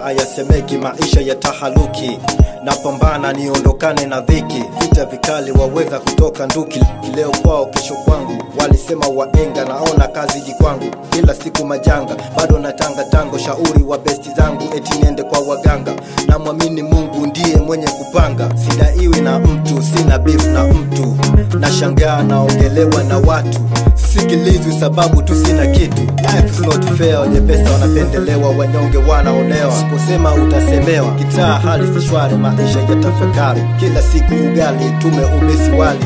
hayasemeki, maisha ya tahaluki. Napambana niondokane na dhiki, vita vikali waweza kutoka nduki. Leo kwao kesho kwangu, walisema waenga, naona kazi jikwangu. Kila siku majanga, bado natanga tango. Shauri wa besti zangu, eti niende kwa waganga. Na muamini Mungu ndiye mwenye kupanga. Sidaiwi na mtu, sina beef na mtu. Nashangaa naongelewa na watu, sikilizwi sababu tu sina kitu. Life is not fair, wenye pesa wanapendelewa, wanyonge wanaonewa. Siposema utasemewa, kitaa hali si shwari, maisha ya tafakari. Kila siku ugali, tumeumisi wali.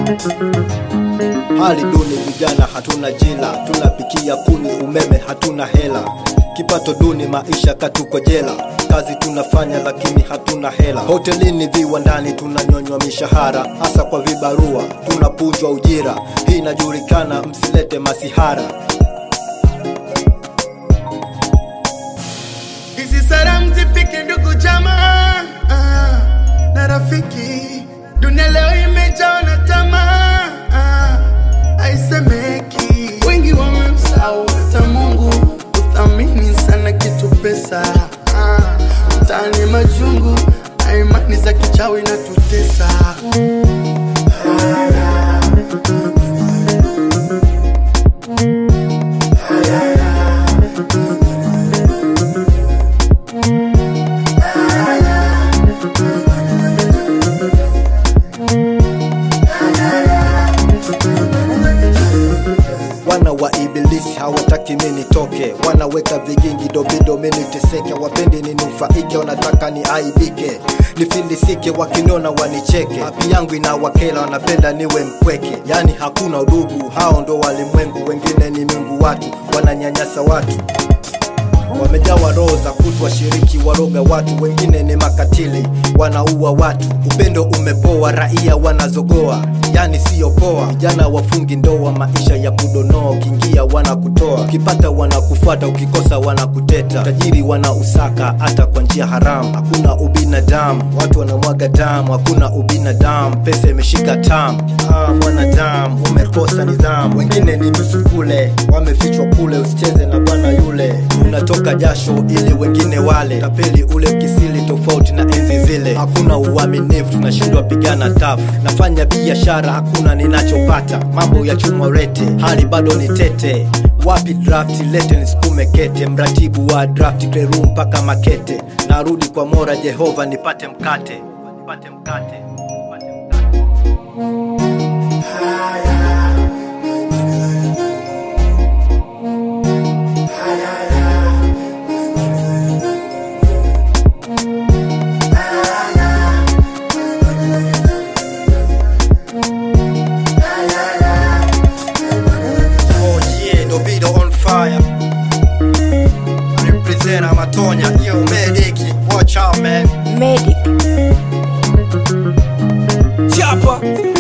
Hali duni, vijana hatuna jila. Tunapikia kuni, umeme hatuna hela. Kipato duni, maisha katuko jela. Kazi tunafanya lakini hatuna hela. Hotelini, viwandani tunanyonywa mishahara. Hasa kwa vibarua, tunapunjwa ujira. Hii inajulikana, msilete masihara. Hizi salamu zifike ndugu jamaa na rafiki. Dunia leo imejaa na tamaa, haisemeki. Wengi wamemsahau hata Mungu, kuthamini sana kitu pesa. Mtaani majungu na imani za kichawi na tutesa. Wana wa ibilisi hawataki mimi nitoke. Wanaweka vigingi dobido mimi niteseke. Wapendi ninufaike, wanataka ni aibike, nifilisike, wakiniona wanicheke. Hapi yangu inawakela, wanapenda niwe mpweke. Yani hakuna udugu, hao ndo walimwengu. Wengine ni Mungu, watu wananyanyasa watu. Wamejawa roho za kutwa shiriki, waroga watu. Wengine ni makatili, wanaua watu. Upendo umepoa, raia wanazogoa, yani siyo poa. Vijana wafungi ndoa, maisha ya kudonoa. Ukiingia wanakutoa, ukipata wanakufuata, ukikosa wanakuteta. Tajiri wanausaka hata kwa njia haramu. Hakuna ubinadamu, watu wanamwaga damu. Hakuna ubinadamu, pesa imeshika tamu. Mwanadamu umekosa nidhamu. Wengine ni misukule, wamefichwa kule. Usicheze na bwana yule, unatoka jasho ili wengine wale. Tapeli ule kisili, tofauti na enzi zile. Hakuna uaminifu, tunashindwa pigana tafu. Nafanya biashara, hakuna ninachopata. Mambo ya chumorete, hali bado ni tete. Wapi draft, lete nisikume kete. Mratibu wa draft, kleru mpaka makete. Narudi kwa Mola Jehova, nipate mkate. Nipate mkate. Amatonya, yo Medic, watch out man. Medic Chapa.